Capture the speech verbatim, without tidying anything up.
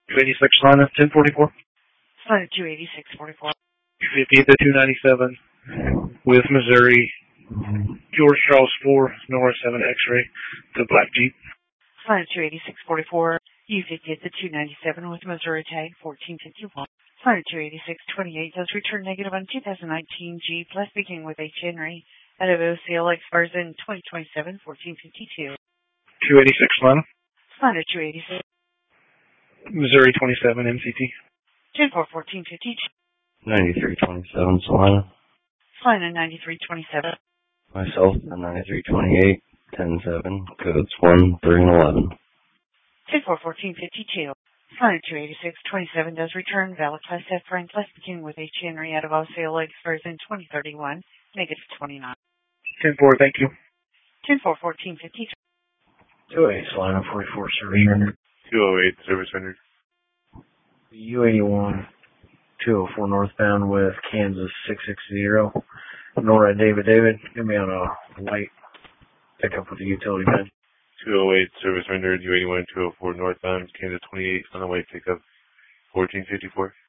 two eighty-six Lina, ten forty-four. Lina two eighty-six forty-four. two fifty-eight to two ninety-seven with Missouri, George Charles four, Nora seven X-ray to Black Jeep. Lina two eighty-six forty-four, U fifty-eight to two ninety-seven with Missouri tag fourteen fifty-one. Lina two eighty-six twenty-eight does return negative on two thousand nineteen Jeep, last speaking with H. Henry out of O C L expires in twenty twenty-seven, fourteen fifty-two. two eighty-six Lina. Lina two eighty-six. Missouri twenty-seven M C T. ten four fourteen fifty-two. ninety-three twenty-seven Salina. Lina ninety-three twenty-seven. Myself, ninety-three twenty-eight, ten seven, codes one, three, and eleven. ten four fourteen fifty-two. Lina two eighty-six twenty-seven does return valid class F Frank, last beginning with H. Henry out of O C L expires in twenty thirty-one, negative twenty-nine. ten four, thank you. ten four fourteen fifty-three. two eight Salina forty-four service rendered. two oh eight service rendered. U eighty-one two oh four northbound with Kansas six six zero. Nora David David, give me on a light pickup with the utility man. two oh eight service rendered, U eighty-one two oh four northbound, Kansas twenty-eight on the way pickup, fourteen fifty-four.